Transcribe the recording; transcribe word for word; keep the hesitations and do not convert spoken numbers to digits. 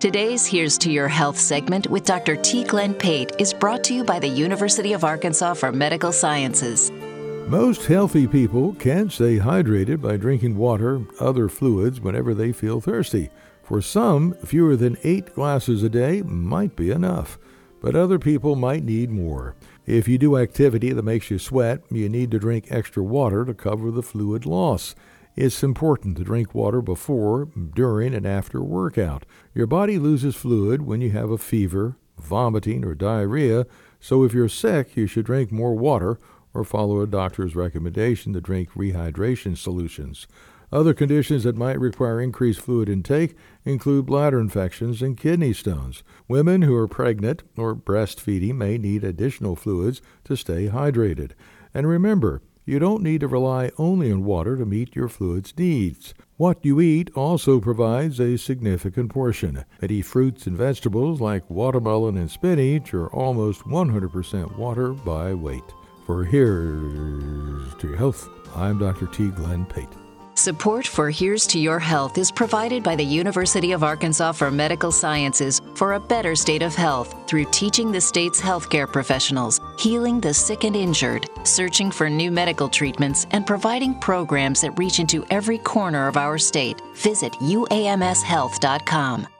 Today's Here's to Your Health segment with Doctor T. Glenn Pate is brought to you by the University of Arkansas for Medical Sciences. Most healthy people can stay hydrated by drinking water, other fluids whenever they feel thirsty. For some, fewer than eight glasses a day might be enough, but other people might need more. If you do activity that makes you sweat, you need to drink extra water to cover the fluid loss. It's important to drink water before, during, and after workout. Your body loses fluid when you have a fever, vomiting, or diarrhea, so if you're sick, you should drink more water or follow a doctor's recommendation to drink rehydration solutions. Other conditions that might require increased fluid intake include bladder infections and kidney stones. Women who are pregnant or breastfeeding may need additional fluids to stay hydrated. And remember, you don't need to rely only on water to meet your fluids needs. What you eat also provides a significant portion. Many fruits and vegetables like watermelon and spinach are almost one hundred percent water by weight. For Here's to Your Health, I'm Doctor T. Glenn Pate. Support for Here's to Your Health is provided by the University of Arkansas for Medical Sciences for a better state of health through teaching the state's healthcare professionals, healing the sick and injured, searching for new medical treatments, and providing programs that reach into every corner of our state. Visit U A M S health dot com.